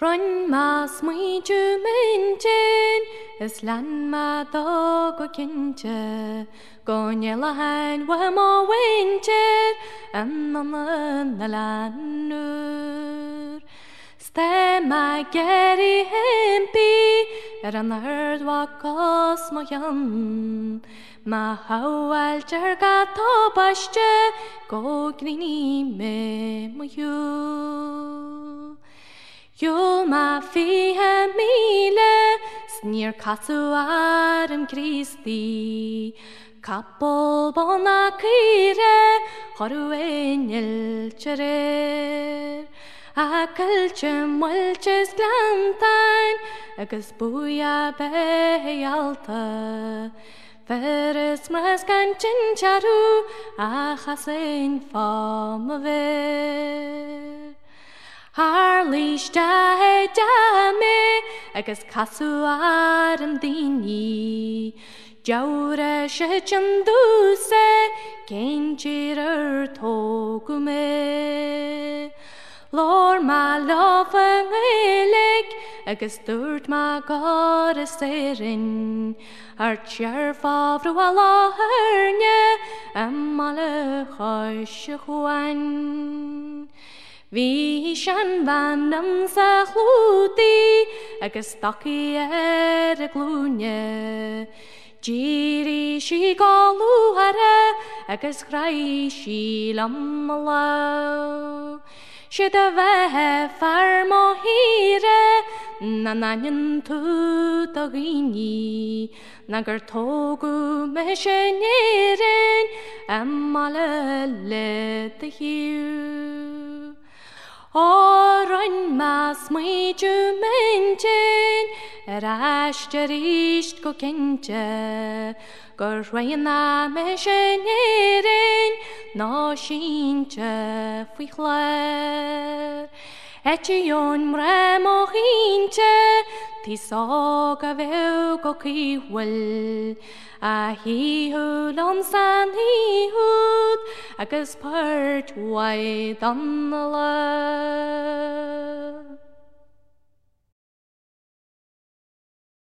Run mas mui jumentin, is lan ma do go kinche, go nyelahan wa mo wincher, and na lanur. Ste ma geri hempi, an herd wa kos mo yan. Ma hawal jerga to basche, go grini me mo you. Yul ma fiha mile, snir katsu adam Christi. Kapol bona kire, horu enel cherer. Akalche mulches glantain, agus buya behalta. Feres mras ganchin charu, achasen famave. Harlish dahe dame, agus kasu adam dini. Jaure shechanduse, kenchirer togume. Lord ma lofa ngelig, agus durt ma goddess erin. Archer favru Allah hernye, amale choishuan. Vi shan vanam sa chluti, agus taki glunye. Jiri shi galu hare, agus grai shi lamalo. Shida vehe far mohire, nananyan tu dagini. Nagar togu meshenyerin, amale le the hiu. Oran mas mui jumentin, ashterist go kenche, gorwayna meshenyerin, no shinche fuichler. Etchion mre mochinche, tisoga veu go kiwil. A he who san he hood, agus part wide on the love.